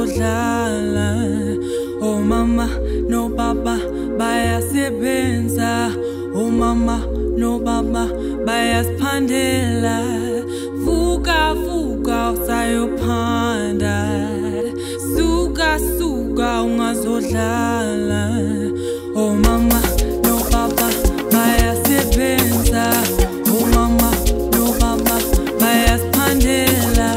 ungazodlala. Oh mama no baba bayasebenza, oh mama no baba bayasiphandela. Vuka vuka usayophanda, suka suka ungazodlala. Oh mama no baba bayasebenza, oh mama no baba bayasiphandela.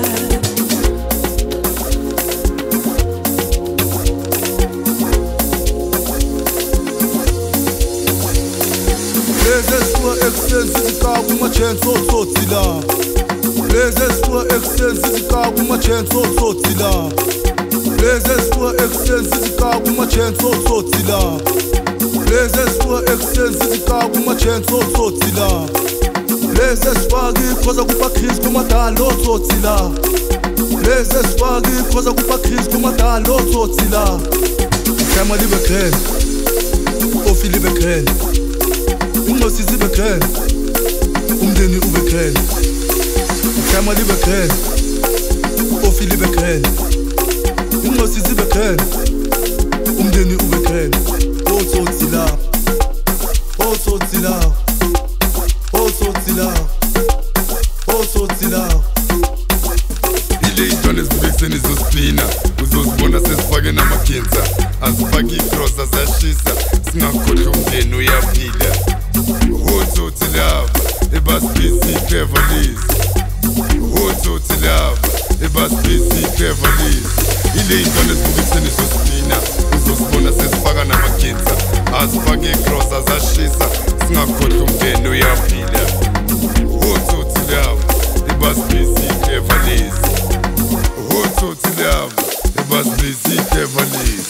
Lezeswa extensive zikaku machenso sotsila. Lezeswa extensive zikaku machenso sotsila. Lezeswa extensive zikaku machenso sotsila. Lezeswa extensive zikaku machenso sotsila. Lezeswagi khoza kupa Chris kumadalo sotsila. Lezeswagi khoza kupa Chris kumadalo sotsila. Kama libe kren, ofi libe kren. Ingosi zibe kren, umndeni ube kren. Kama libe kren, ofi libe kren. Ingosi zibe kren, umndeni ube kren. Ototsila, ototsila, ototsila, ototsila. Ile intwana ezibekiseni zosplina, uzozibona sesifake namakenza. Asifake ikrosa ziyashisa, singakhohlwa umndeni uyaphila. Utsotsi lava, ebasibisi cleverlies. Utsotsi lava, ebasibisi cleverlies. Ile intwana ezibekiseni zosplina, uzozibona sesifaka namakenza. Asifake ikrosa ziyashisa, singakhohlwa umndeni uyaphila. Utsotsi lava, ebasibisi cleverlies. Utsotsi lava, ebasibisi cleverlies.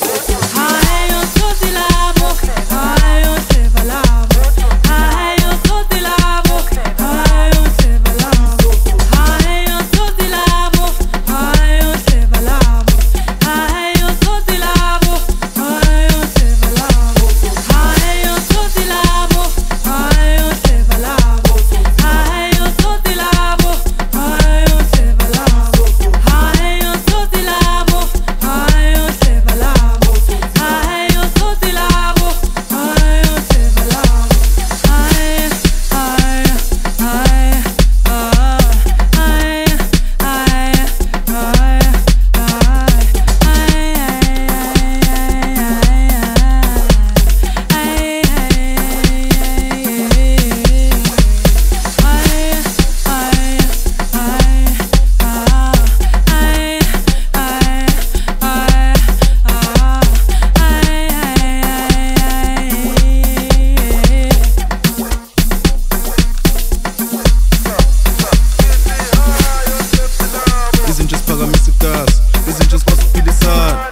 Isn't just phakamisa igazi, isn't just kwasiphilisana.